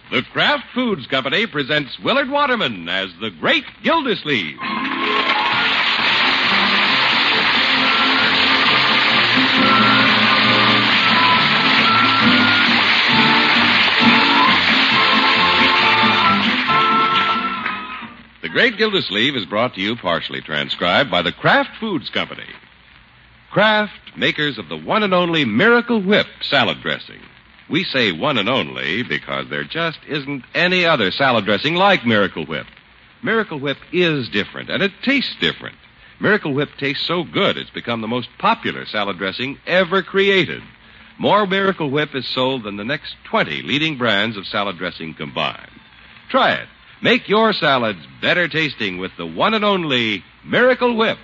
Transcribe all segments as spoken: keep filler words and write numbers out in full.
The Kraft Foods Company presents Willard Waterman as the Great Gildersleeve. The Great Gildersleeve is brought to you, partially transcribed, by the Kraft Foods Company. Kraft, makers of the one and only Miracle Whip salad dressing. We say one and only because there just isn't any other salad dressing like Miracle Whip. Miracle Whip is different, and it tastes different. Miracle Whip tastes so good it's become the most popular salad dressing ever created. More Miracle Whip is sold than the next twenty leading brands of salad dressing combined. Try it. Make your salads better tasting with the one and only Miracle Whip.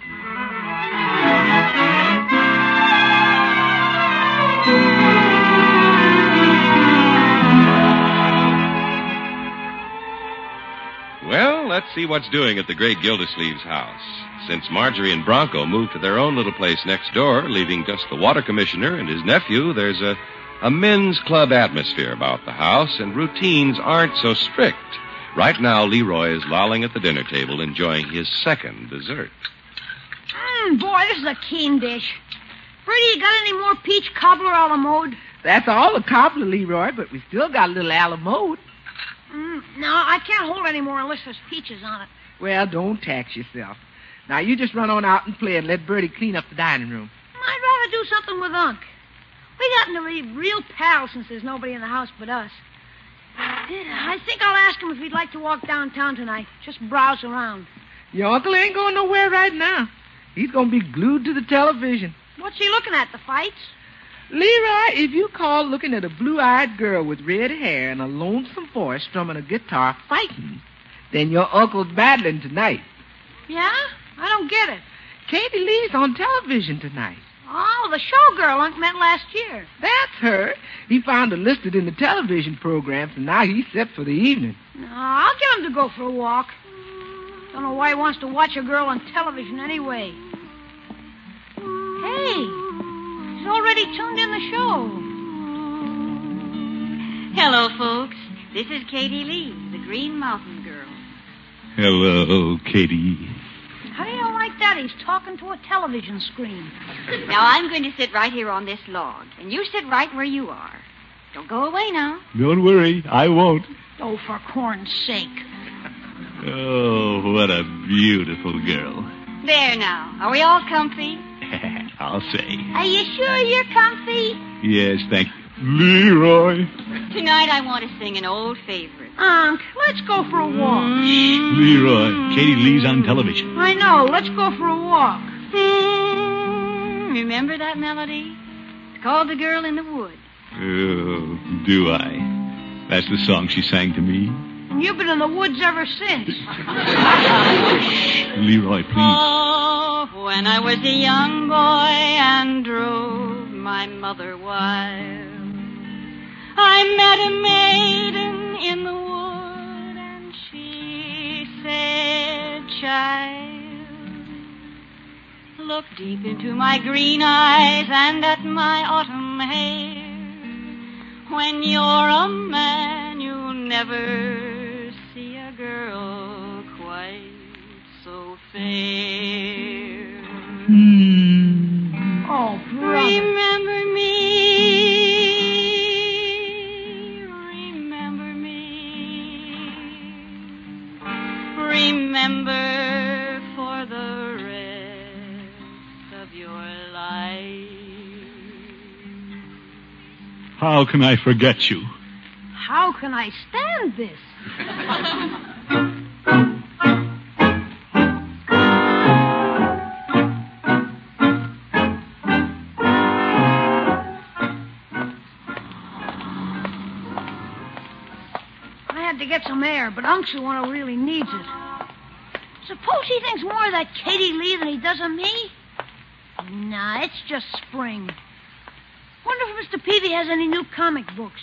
Well, let's see what's doing at the Great Gildersleeve's house. Since Marjorie and Bronco moved to their own little place next door, leaving just the water commissioner and his nephew, there's a, a men's club atmosphere about the house, and routines aren't so strict. Right now, Leroy is lolling at the dinner table, enjoying his second dessert. Mmm, boy, this is a keen dish. Bertie, you got any more peach cobbler a la mode? That's all the cobbler, Leroy, but we still got a little a la mode. Mm, no, I can't hold any more unless there's peaches on it. Well, don't tax yourself. Now, you just run on out and play and let Bertie clean up the dining room. I'd rather do something with Unc. We gotten to be real pals since there's nobody in the house but us. I think I'll ask him if he'd like to walk downtown tonight. Just browse around. Your uncle ain't going nowhere right now. He's going to be glued to the television. What's he looking at, the fights? Leroy, if you call looking at a blue-eyed girl with red hair and a lonesome voice strumming a guitar fighting, then your uncle's battling tonight. Yeah? I don't get it. Katie Lee's on television tonight. Oh, the showgirl Unc met last year. That's her. He found her listed in the television programs, and now he's set for the evening. No, I'll get him to go for a walk. Don't know why he wants to watch a girl on television anyway. Hey, he's already tuned in the show. Hello, folks. This is Katie Lee, the Green Mountain Girl. Hello, Katie. How do you like that? He's talking to a television screen. Now, I'm going to sit right here on this log, and you sit right where you are. Don't go away now. Don't worry, I won't. Oh, for corn's sake. Oh, what a beautiful girl. There now. Are we all comfy? I'll say. Are you sure you're comfy? Yes, thank you. Leroy. Tonight I want to sing an old favorite. Unc, let's go for a walk. Leroy, Katie Lee's on television. I know. Let's go for a walk. Remember that melody? It's called The Girl in the Wood. Oh, do I? That's the song she sang to me. And you've been in the woods ever since. Leroy, please. Oh, when I was a young boy and drove my mother wild, I met a maiden in the wood, and she said, child, look deep into my green eyes and at my autumn hair. When you're a man, you'll never see a girl quite so fair. Hmm. Oh, brother. Remember me, remember me, remember for the rest of your life. How can I forget you? How can I stand this? I had to get some air, but Unc's the one who really needs it. Suppose he thinks more of that Katie Lee than he does of me? Nah, it's just spring. Wonder if Mister Peavy has any new comic books.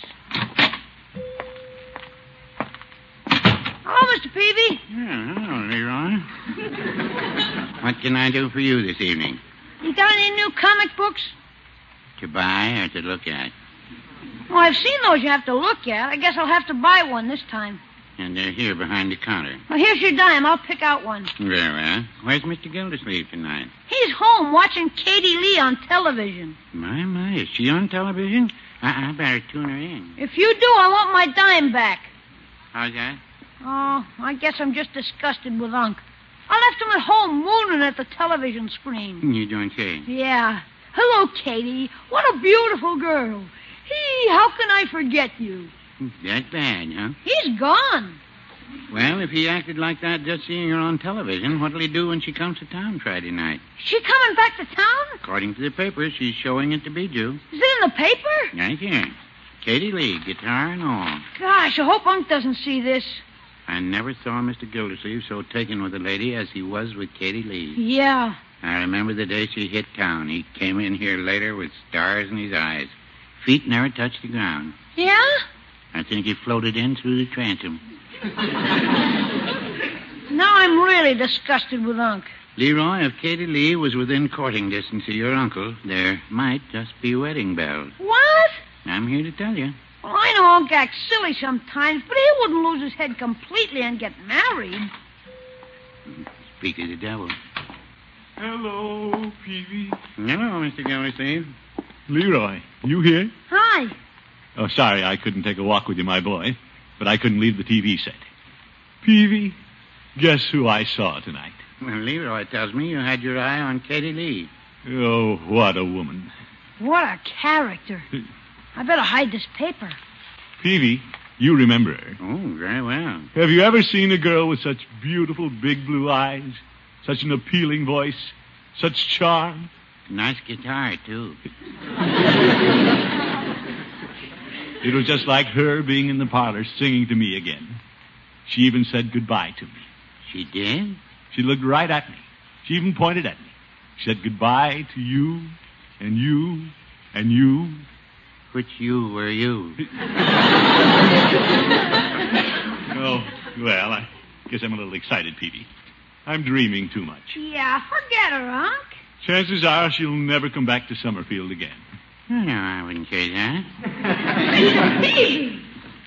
Hello, Mister Peavy. Yeah, hello, Leroy. What can I do for you this evening? You got any new comic books? To buy or to look at? Well, I've seen those you have to look at. I guess I'll have to buy one this time. And they're here behind the counter. Well, here's your dime. I'll pick out one. Very well. Where's Mister Gildersleeve tonight? He's home watching Katie Lee on television. My, my, is she on television? I, I better tune her in. If you do, I want my dime back. How's that? Oh, I guess I'm just disgusted with Unc. I left him at home mooning at the television screen. You don't say. Yeah. Hello, Katie. What a beautiful girl. Hey, how can I forget you? That bad, huh? He's gone. Well, if he acted like that just seeing her on television, what'll he do when she comes to town Friday night? She coming back to town? According to the paper, she's showing it to Bijou. Is it in the paper? Right here. Katie Lee, guitar and all. Gosh, I hope Unc doesn't see this. I never saw Mister Gildersleeve so taken with a lady as he was with Katie Lee. Yeah. I remember the day she hit town. He came in here later with stars in his eyes. Feet never touched the ground. Yeah? I think he floated in through the transom. Now I'm really disgusted with Unc. Leroy, if Katie Lee was within courting distance of your uncle, there might just be wedding bells. What? I'm here to tell you. Well, I know Unc acts silly sometimes, but he wouldn't lose his head completely and get married. Speak of the devil. Hello, Peavy. Hello, Mister Gildersleeve. Leroy, you here? Hi. Oh, sorry, I couldn't take a walk with you, my boy, but I couldn't leave the T V set. Peavy, guess who I saw tonight? Well, Leroy tells me you had your eye on Katie Lee. Oh, what a woman. What a character. I better hide this paper. Peavy, you remember her. Oh, very well. Have you ever seen a girl with such beautiful big blue eyes, such an appealing voice, such charm? Nice guitar, too. It was just like her being in the parlor singing to me again. She even said goodbye to me. She did? She looked right at me. She even pointed at me. She said goodbye to you, and you, and you. Which you were you? Oh, well, I guess I'm a little excited, Peavy. I'm dreaming too much. Yeah, forget her, Unc. Chances are she'll never come back to Summerfield again. No, I wouldn't say that. Peavy!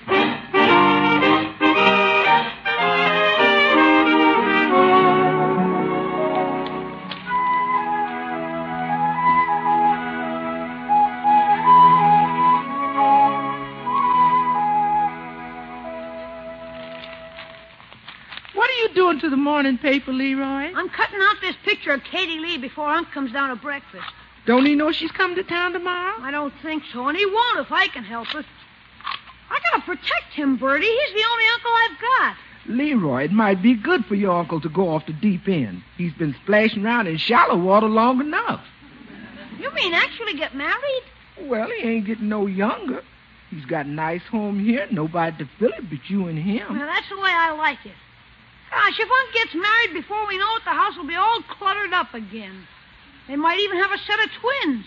Doing to the morning paper, Leroy? I'm cutting out this picture of Katie Lee before Unc comes down to breakfast. Don't he know she's coming to town tomorrow? I don't think so, and he won't if I can help it. I gotta protect him, Bertie. He's the only uncle I've got. Leroy, it might be good for your uncle to go off the deep end. He's been splashing around in shallow water long enough. You mean actually get married? Well, he ain't getting no younger. He's got a nice home here, nobody to fill it but you and him. Well, that's the way I like it. Gosh, if Unc gets married before we know it, the house will be all cluttered up again. They might even have a set of twins.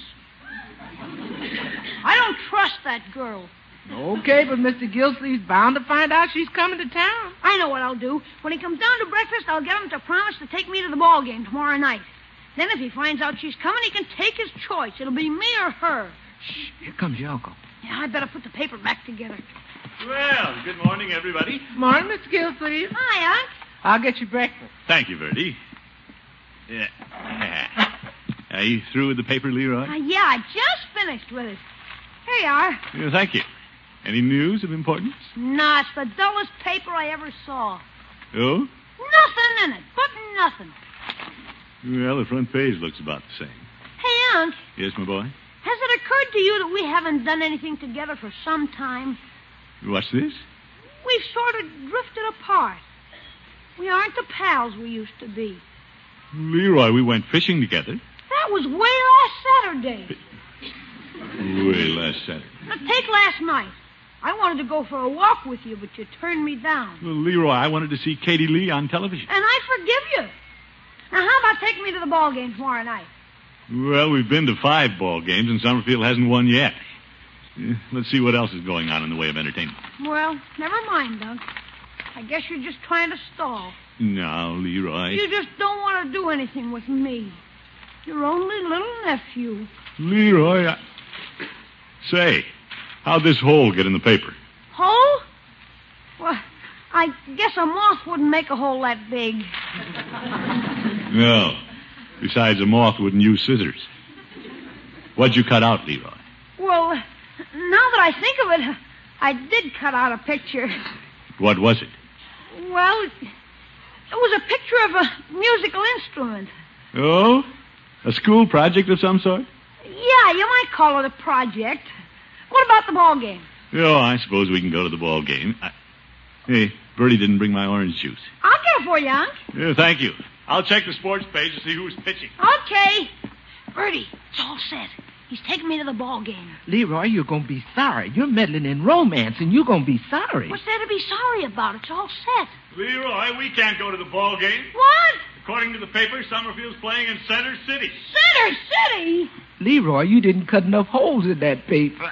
I don't trust that girl. Okay, but Mister Gildersleeve's bound to find out she's coming to town. I know what I'll do. When he comes down to breakfast, I'll get him to promise to take me to the ball game tomorrow night. Then if he finds out she's coming, he can take his choice. It'll be me or her. Shh, here comes your uncle. Yeah, I better put the paper back together. Well, good morning, everybody. Morning, Mister Gildersleeve. Hi, Unc. I'll get you breakfast. Thank you, Bertie. Yeah. Are you through with the paper, Leroy? Uh, yeah, I just finished with it. Here you are. Yeah, thank you. Any news of importance? Nah, it's the dullest paper I ever saw. Oh? Nothing in it, but nothing. Well, the front page looks about the same. Hey, Unc, Yes, my boy? has it occurred to you that we haven't done anything together for some time? What's this? We've sort of drifted apart. We aren't the pals we used to be. Leroy, we went fishing together. That was way last Saturday. Way last Saturday. Now, take last night. I wanted to go for a walk with you, but you turned me down. Well, Leroy, I wanted to see Katie Lee on television. And I forgive you. Now, how about taking me to the ball game tomorrow night? Well, we've been to five ball games, and Summerfield hasn't won yet. Eh, Let's see what else is going on in the way of entertainment. Well, never mind, Unc. I guess you're just trying to stall. Now, Leroy. You just don't want to do anything with me. Your only little nephew. Leroy, I... Say, How'd this hole get in the paper? Hole? Well, I guess a moth wouldn't make a hole that big. No. Besides, a moth wouldn't use scissors. What'd you cut out, Leroy? Well, now that I think of it, I did cut out a picture. What was it? Well, it was a picture of a musical instrument. Oh? A school project of some sort? Yeah, you might call it a project. What about the ball game? Oh, I suppose we can go to the ball game. I... Hey, Bertie didn't bring my orange juice. I'll get it for you, Unc. Yeah, thank you. I'll check the sports page to see who's pitching. Okay. Bertie, it's all set. He's taking me to the ball game. Leroy, you're going to be sorry. You're meddling in romance, and you're going to be sorry. What's there to be sorry about? It's all set. Leroy, we can't go to the ball game. What? According to the paper, Summerfield's playing in Center City. Center City? Leroy, you didn't cut enough holes in that paper.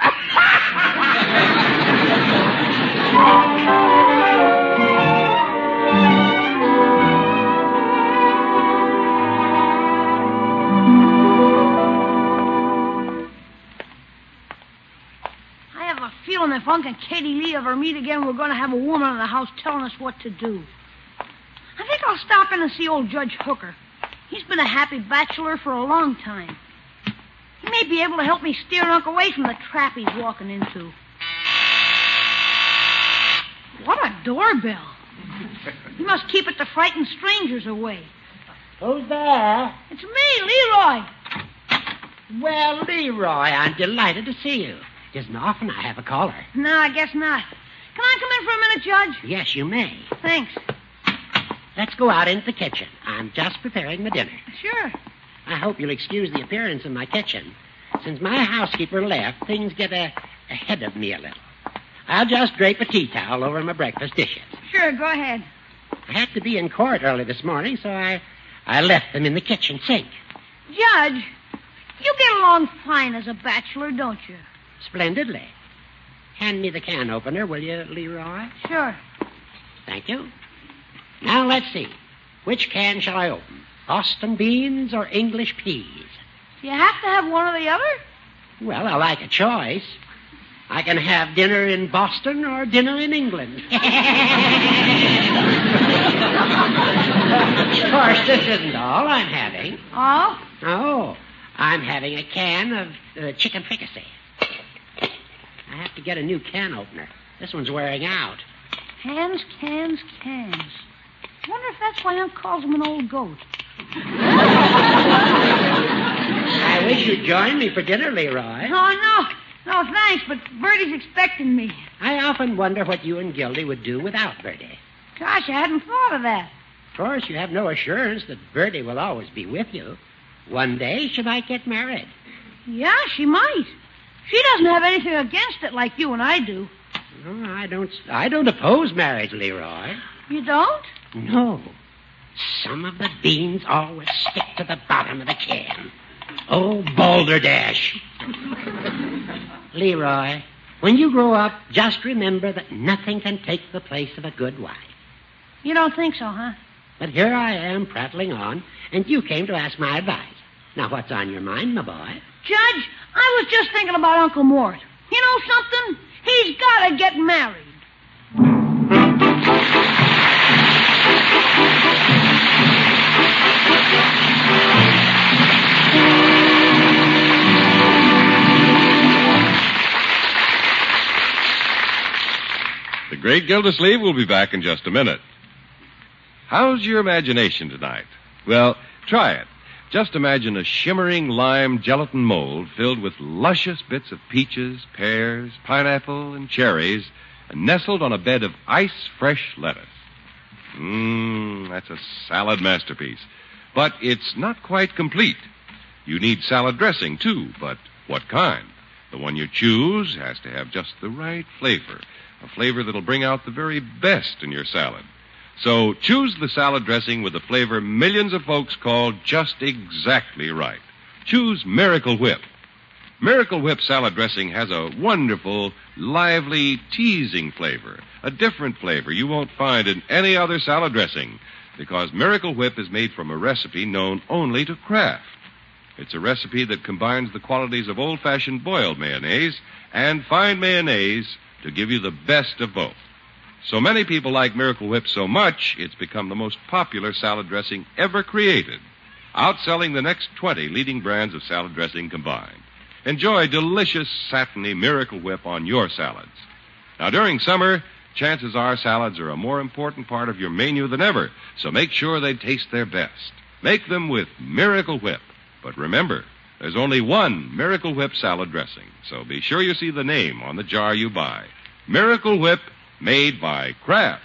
Feeling if Unc and Katie Lee ever meet again, we're going to have a woman in the house telling us what to do. I think I'll stop in and see old Judge Hooker. He's been a happy bachelor for a long time. He may be able to help me steer Unc away from the trap he's walking into. What a doorbell. He must keep it to frighten strangers away. Who's there? It's me, Leroy. Well, Leroy, I'm delighted to see you. Isn't often I have a caller. No, I guess not. Can I come in for a minute, Judge? Yes, you may. Thanks. Let's go out into the kitchen. I'm just preparing the dinner. Sure. I hope you'll excuse the appearance in my kitchen. Since my housekeeper left, things get a, ahead of me a little. I'll just drape a tea towel over my breakfast dishes. Sure, go ahead. I had to be in court early this morning, so I, I left them in the kitchen sink. Judge, you get along fine as a bachelor, don't you? Splendidly. Hand me the can opener, will you, Leroy? Sure. Thank you. Now, let's see. Which can shall I open? Boston beans or English peas? Do you have to have one or the other? Well, I like a choice. I can have dinner in Boston or dinner in England. Of course, this isn't all I'm having. Oh? Oh, I'm having a can of uh, chicken fricassee. I have to get a new can opener. This one's wearing out. Cans, cans, cans. Wonder if that's why Unc calls him an old goat. I wish you'd join me for dinner, Leroy. No, no. No, thanks, but Bertie's expecting me. I often wonder what you and Gildy would do without Bertie. Gosh, I hadn't thought of that. Of course, you have no assurance that Bertie will always be with you. One day she might get married. Yeah, she might. She doesn't have anything against it like you and I do. No, I don't. I don't oppose marriage, Leroy. You don't? No. Some of the beans always stick to the bottom of the can. Oh, balderdash. Leroy, when you grow up, just remember that nothing can take the place of a good wife. You don't think so, huh? But here I am prattling on, and you came to ask my advice. Now, what's on your mind, my boy? Judge, I was just thinking about Uncle Mort. You know something? He's got to get married. The Great Gildersleeve will be back in just a minute. How's your imagination tonight? Well, try it. Just imagine a shimmering lime gelatin mold filled with luscious bits of peaches, pears, pineapple, and cherries, and nestled on a bed of ice-fresh lettuce. Mmm, that's a salad masterpiece. But it's not quite complete. You need salad dressing, too, but what kind? The one you choose has to have just the right flavor, a flavor that'll bring out the very best in your salad. So choose the salad dressing with the flavor millions of folks call just exactly right. Choose Miracle Whip. Miracle Whip salad dressing has a wonderful, lively, teasing flavor, a different flavor you won't find in any other salad dressing, because Miracle Whip is made from a recipe known only to Kraft. It's a recipe that combines the qualities of old-fashioned boiled mayonnaise and fine mayonnaise to give you the best of both. So many people like Miracle Whip so much, it's become the most popular salad dressing ever created, outselling the next twenty leading brands of salad dressing combined. Enjoy delicious, satiny Miracle Whip on your salads. Now, during summer, chances are salads are a more important part of your menu than ever, so make sure they taste their best. Make them with Miracle Whip. But remember, there's only one Miracle Whip salad dressing, so be sure you see the name on the jar you buy. Miracle Whip, made by Kraft.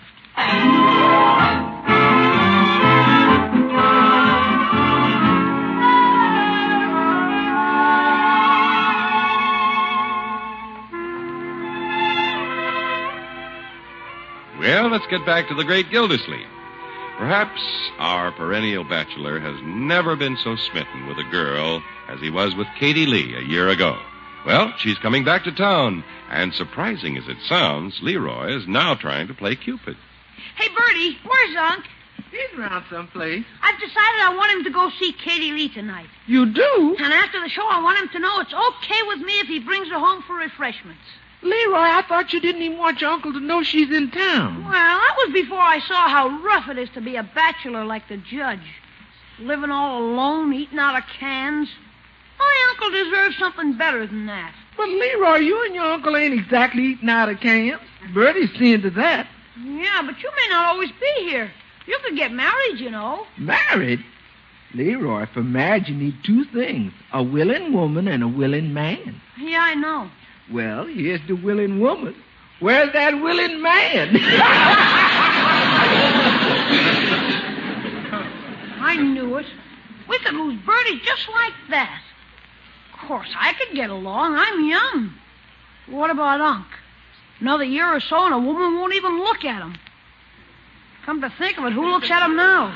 Well, let's get back to the great Gildersleeve. Perhaps our perennial bachelor has never been so smitten with a girl as he was with Katie Lee a year ago. Well, she's coming back to town, and surprising as it sounds, Leroy is now trying to play Cupid. Hey, Bertie, where's Unc? He's around someplace. I've decided I want him to go see Katie Lee tonight. You do? And after the show, I want him to know it's okay with me if he brings her home for refreshments. Leroy, I thought you didn't even want your uncle to know she's in town. Well, that was before I saw how rough it is to be a bachelor like the judge. Living all alone, eating out of cans. My uncle deserves something better than that. But, Leroy, you and your uncle ain't exactly eating out of cans. Bertie's seeing to that. Yeah, but you may not always be here. You could get married, you know. Married? Leroy, for marriage you need two things. A willing woman and a willing man. Yeah, I know. Well, here's the willing woman. Where's that willing man? I knew it. We could lose Bertie just like that. Of course, I could get along. I'm young. What about Unc? Another year or so and a woman won't even look at him. Come to think of it, who looks at him now?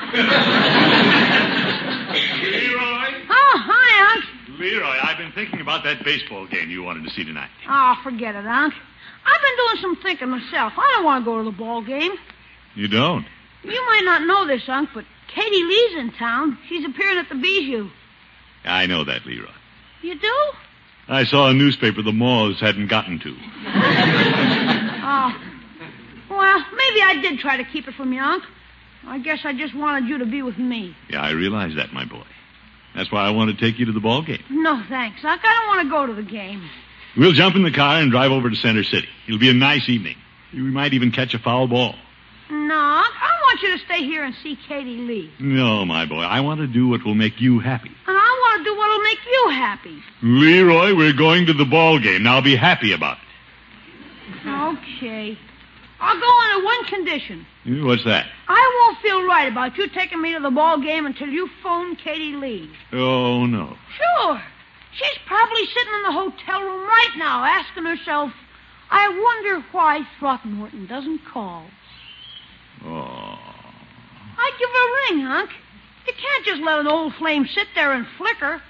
Leroy? Oh, hi, Unc. Leroy, I've been thinking about that baseball game you wanted to see tonight. Oh, forget it, Unc. I've been doing some thinking myself. I don't want to go to the ball game. You don't? You might not know this, Unc, but Katie Lee's in town. She's appearing at the Bijou. I know that, Leroy. You do? I saw a newspaper the Moors hadn't gotten to. Oh. Well, maybe I did try to keep it from you, Unc. I guess I just wanted you to be with me. Yeah, I realize that, my boy. That's why I want to take you to the ball game. No, thanks, Unc. I don't want to go to the game. We'll jump in the car and drive over to Center City. It'll be a nice evening. We might even catch a foul ball. No, Unc. I want you to stay here and see Katie Lee. No, my boy. I want to do what will make you happy. And I want to do what'll make you happy. Leroy, we're going to the ball game. Now be happy about it. Okay. I'll go on one condition. What's that? I won't feel right about you taking me to the ball game until you phone Katie Lee. Oh, no. Sure. She's probably sitting in the hotel room right now asking herself, I wonder why Throckmorton doesn't call. Oh. I'd give her a ring, Unc. You can't just let an old flame sit there and flicker.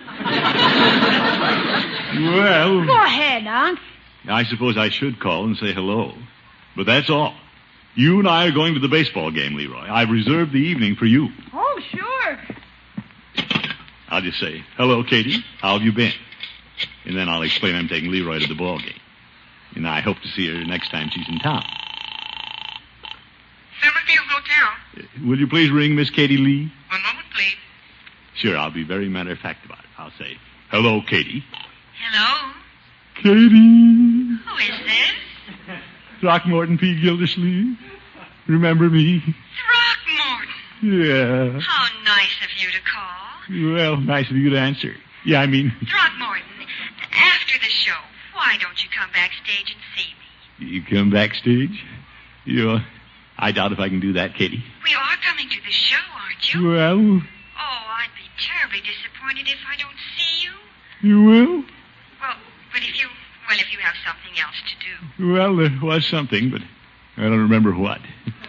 Well... Go ahead, Unc. I suppose I should call and say hello. But that's all. You and I are going to the baseball game, Leroy. I've reserved the evening for you. Oh, sure. I'll just say, hello, Katie. How have you been? And then I'll explain I'm taking Leroy to the ball game. And I hope to see her next time she's in town. Summerfield Hotel. Uh, will you please ring Miss Katie Lee? One moment, please. Sure, I'll be very matter-of-fact about it. I'll say, hello, Katie. Hello? Katie. Who is this? Throckmorton P. Gildersleeve. Remember me? Throckmorton. Yeah. How nice of you to call. Well, nice of you to answer. Yeah, I mean... Throckmorton, after the show, why don't you come backstage and see me? You come backstage? You know, I doubt if I can do that, Katie. We are coming to the show, aren't you? Well... Oh, I'd be terribly disappointed if I don't see you. You will? Well, but if you... Well, if you have something else to do. Well, there was something, but I don't remember what.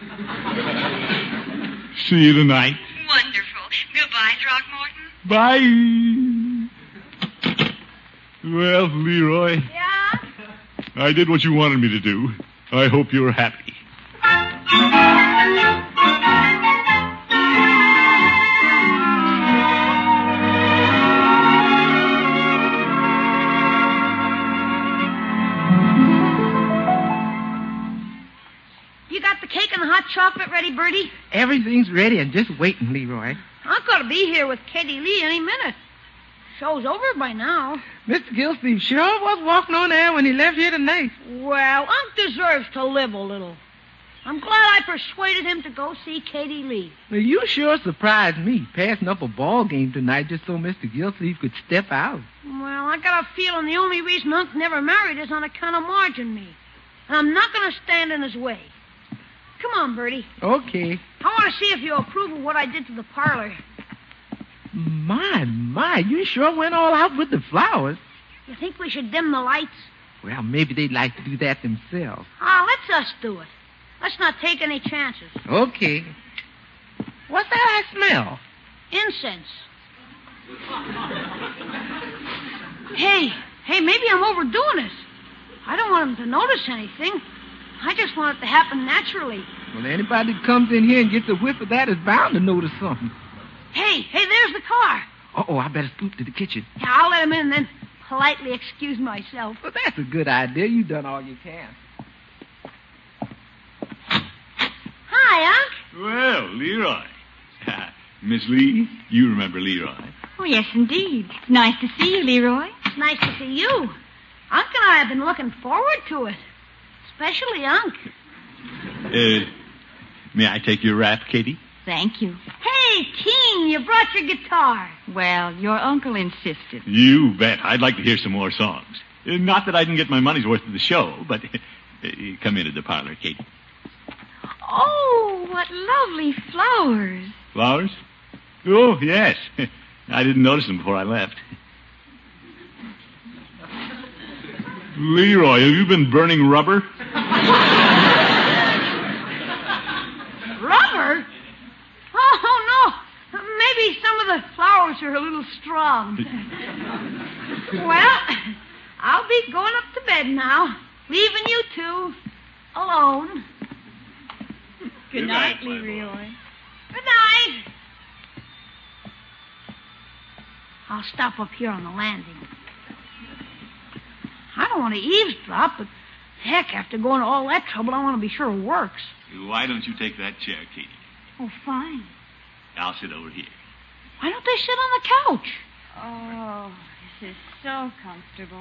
See you tonight. Wonderful. Goodbye, Throckmorton. Bye. Well, Leroy. Yeah? I did what you wanted me to do. I hope you're happy. You got the cake and the hot chocolate ready, Bertie? Everything's ready and just waiting, Leroy. I'm going to be here with Katie Lee any minute. Show's over by now. Mister Gilsleeve sure was walking on air when he left here tonight. Well, Unc deserves to live a little. I'm glad I persuaded him to go see Katie Lee. Well, you sure surprised me, passing up a ball game tonight just so Mister Gilsleeve could step out. Well, I got a feeling the only reason Unc never married is on account of Margin me. And I'm not going to stand in his way. Come on, Bertie. Okay. I want to see if you approve of what I did to the parlor. My, my, you sure went all out with the flowers. You think we should dim the lights? Well, maybe they'd like to do that themselves. Ah, let's us do it. Let's not take any chances. Okay. What's that I smell? Incense. Hey, hey, maybe I'm overdoing this. I don't want them to notice anything. I just want it to happen naturally. Well, anybody that comes in here and gets a whiff of that is bound to notice something. Hey, hey, there's the car. Uh-oh, I better scoot to the kitchen. Yeah, I'll let him in and then politely excuse myself. Well, that's a good idea. You've done all you can. Hi, Unc. Well, Leroy. Miss Lee, you remember Leroy. Oh, yes, indeed. It's nice to see you, Leroy. It's nice to see you. Unc and I have been looking forward to it. Especially Unc. Uh, may I take your wrap, Katie? Thank you. Hey, King, you brought your guitar. Well, your uncle insisted. You bet. I'd like to hear some more songs. Uh, not that I didn't get my money's worth of the show, but uh, come into the parlor, Katie. Oh, what lovely flowers. Flowers? Oh, yes. I didn't notice them before I left. Leroy, have you been burning rubber? Rubber? Oh, no. Maybe some of the flowers are a little strong. Well, I'll be going up to bed now, leaving you two alone. Good, Good night, night, Leroy. Good night. I'll stop up here on the landing. I don't want to eavesdrop, but heck, after going to all that trouble, I want to be sure it works. Why don't you take that chair, Katie? Oh, fine. I'll sit over here. Why don't they sit on the couch? Oh, this is so comfortable.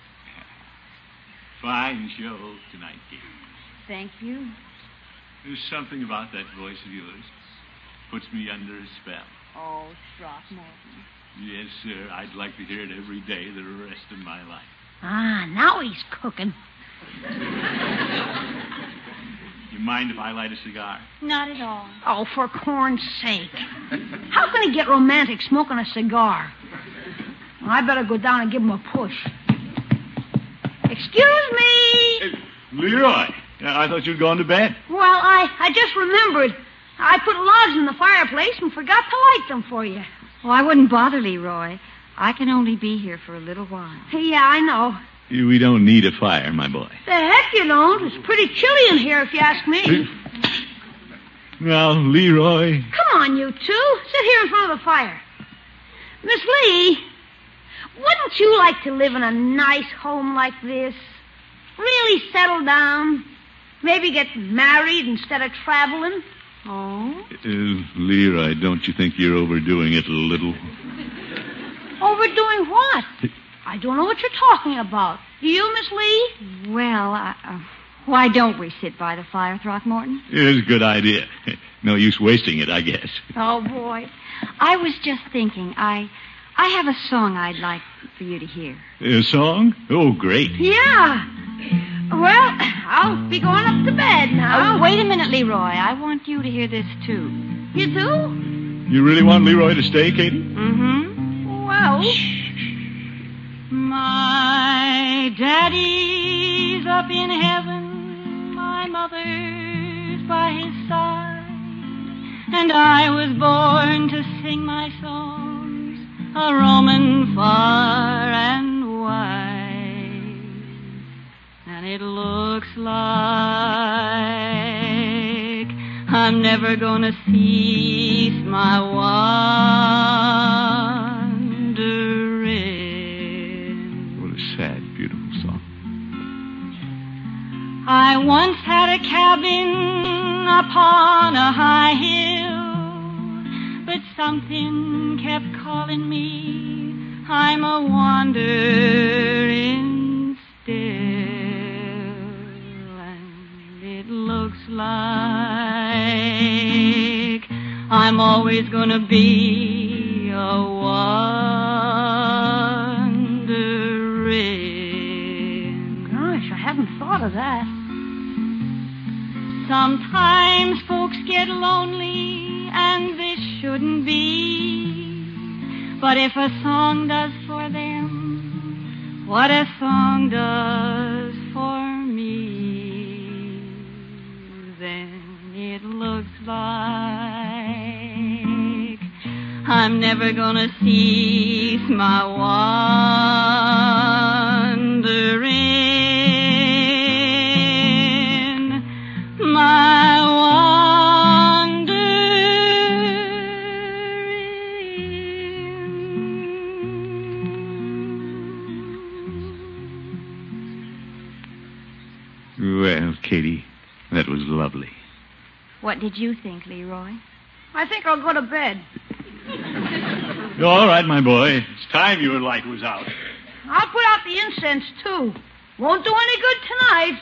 Fine show tonight, Katie. Thank you. There's something about that voice of yours. Puts me under a spell. Oh, Throckmorton. Yes, sir. I'd like to hear it every day the rest of my life. Ah, now he's cooking. You mind if I light a cigar? Not at all. Oh, for corn's sake. How can he get romantic smoking a cigar? Well, I better go down and give him a push. Excuse me. Hey, Leroy, I thought you'd gone to bed. Well, I, I just remembered. I put logs in the fireplace and forgot to light them for you. Oh, I wouldn't bother, Leroy. I can only be here for a little while. Yeah, I know. We don't need a fire, my boy. The heck you don't. It's pretty chilly in here, if you ask me. Now, Leroy. Come on, you two. Sit here in front of the fire. Miss Lee, wouldn't you like to live in a nice home like this? Really settle down? Maybe get married instead of traveling? Oh? Uh, Leroy, don't you think you're overdoing it a little? Overdoing what? I don't know what you're talking about. Do you, Miss Lee? Well, I, uh, why don't we sit by the fire, Throckmorton? It's a good idea. No use wasting it, I guess. Oh, boy. I was just thinking, I I have a song I'd like for you to hear. A song? Oh, great. Yeah. Well, I'll be going up to bed now. Oh, wait a minute, Leroy. I want you to hear this, too. You do? You really want Leroy to stay, Katie? Mm-hmm. Well... My daddy's up in heaven, my mother's by his side, and I was born to sing my songs, a roaming far and wide, and it looks like I'm never gonna cease my wandering. Sad, beautiful song. I once had a a cabin upon a high hill, but something kept calling me. I'm a wandering still, and it looks like I'm always gonna be a wandering. Gosh, I haven't thought of that. Sometimes folks get lonely, and this shouldn't be. But if a song does for them what a song does for me, then it looks like I'm never gonna cease my wandering, my Well, Katie, that was lovely. What did you think, Leroy? I think I'll go to bed. All right, my boy. It's time your light was out. I'll put out the incense, too. Won't do any good tonight.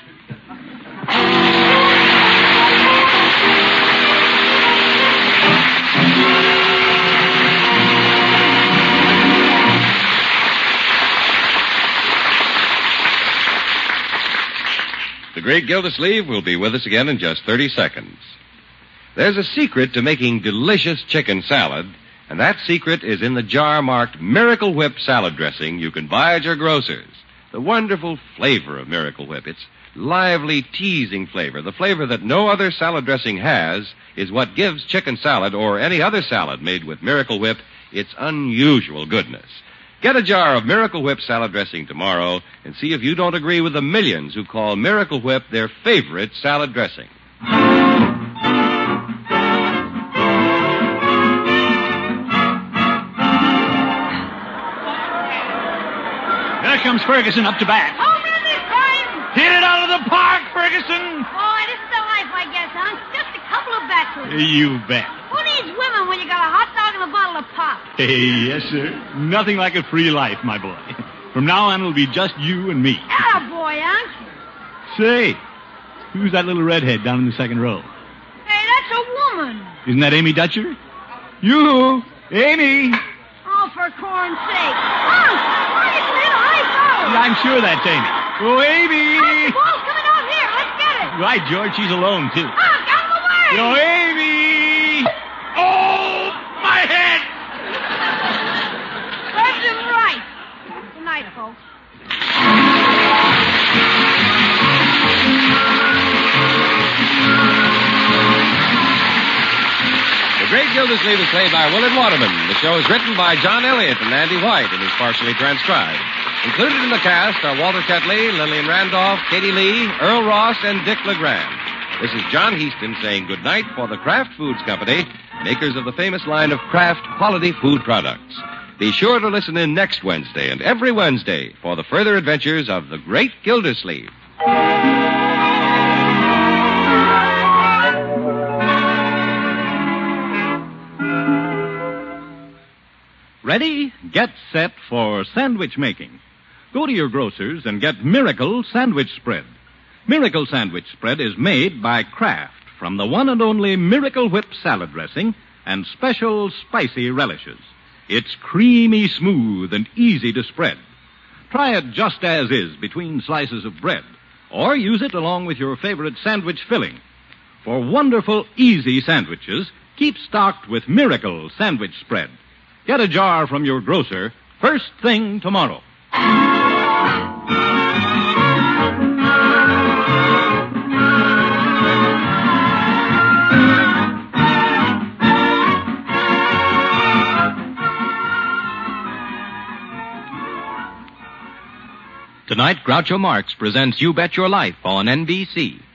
The great Gildersleeve will be with us again in just thirty seconds. There's a secret to making delicious chicken salad, and that secret is in the jar marked Miracle Whip salad dressing you can buy at your grocer's. The wonderful flavor of Miracle Whip. It's lively, teasing flavor. The flavor that no other salad dressing has is what gives chicken salad or any other salad made with Miracle Whip its unusual goodness. Get a jar of Miracle Whip salad dressing tomorrow and see if you don't agree with the millions who call Miracle Whip their favorite salad dressing. There comes Ferguson up to bat. Home run this time! Hit it out of the park, Ferguson! Oh, this is the life, I guess, huh? Just a couple of battles. You bet. Who needs women when you got a hot dog and a bottle of pop? Hey, yes, sir. Nothing like a free life, my boy. From now on, it'll be just you and me. Ah, boy, Unc. Say, who's that little redhead down in the second row? Hey, that's a woman. Isn't that Amy Dutcher? You, Amy. Oh, for corn's sake. Unc, why isn't it a high foul? I'm sure that's Amy. Oh, Amy. Unc, the ball's coming out here. Let's get it. Right, George. She's alone, too. Unc, out of the way. Yo, Amy. Oh, my head. Serves him right. Good night, folks. The Great Gildersleeve is played by Willard Waterman. The show is written by John Elliott and Andy White and is partially transcribed. Included in the cast are Walter Tetley, Lillian Randolph, Katie Lee, Earl Ross, and Dick LeGrand. This is John Heaston saying goodnight for the Kraft Foods Company, makers of the famous line of Kraft quality food products. Be sure to listen in next Wednesday and every Wednesday for the further adventures of the Great Gildersleeve. Ready? Get set for sandwich making. Go to your grocer's and get Miracle Sandwich Spread. Miracle Sandwich Spread is made by Kraft from the one and only Miracle Whip salad dressing and special spicy relishes. It's creamy smooth and easy to spread. Try it just as is between slices of bread, or use it along with your favorite sandwich filling. For wonderful, easy sandwiches, keep stocked with Miracle Sandwich Spread. Get a jar from your grocer first thing tomorrow. Tonight, Groucho Marx presents You Bet Your Life on N B C.